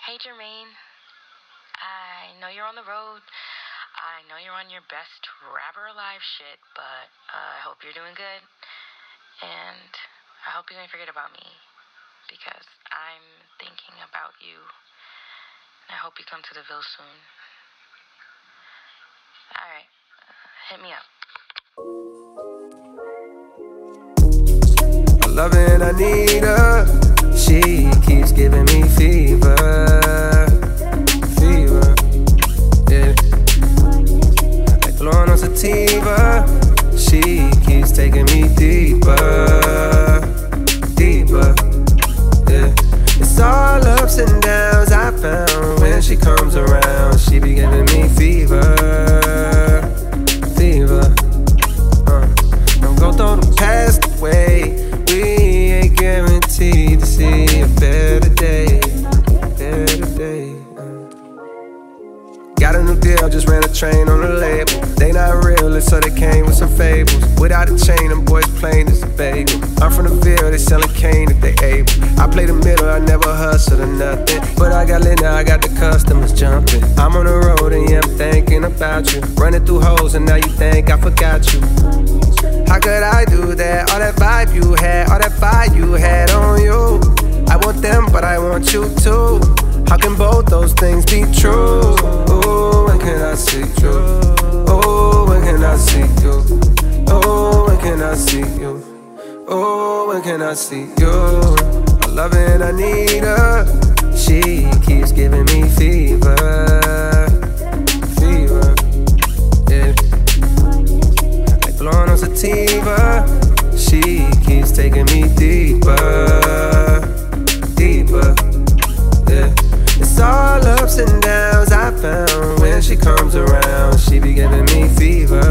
Hey Jermaine, I know you're on the road. I know you're on your best rapper alive shit, but I hope you're doing good. And I hope you don't forget about me, because I'm thinking about you. And I hope you come to the Ville soon. Alright, hit me up. I love it, I need her. She keeps giving me fever. Fever, yeah. Like blowing on sativa. She keeps taking me deeper. Deeper, yeah. It's all ups and downs I found. When she comes around, she be giving me fever. Fever, don't go throw the past away. We ain't guaranteed to see a better day. Better day. Got a new deal, just ran a train on the label. They not real, so they came with some fables. Without a chain, them boys plain as a bagel. I'm from the Ville, they sellin' cane if they able. I play the middle, I never hustle or nothing. But I got lit, now I got the customers jumping. I'm on the road and yeah, I'm thinking about you. Running through holes and now you think I forgot you. How could I do that? All that vibe you had, all that fire you had on you. I want them, but I want you too. How can both those things be true? Oh, when can I see you? Oh, when can I see you? Oh, when can I see you? Oh, when can I see you? I love it, I need her. She keeps giving me fever. Fever, yeah. Like blowing on sativa. She keeps taking me deeper. Deeper, yeah. It's all ups and downs I found. When she comes around, she be giving me fever.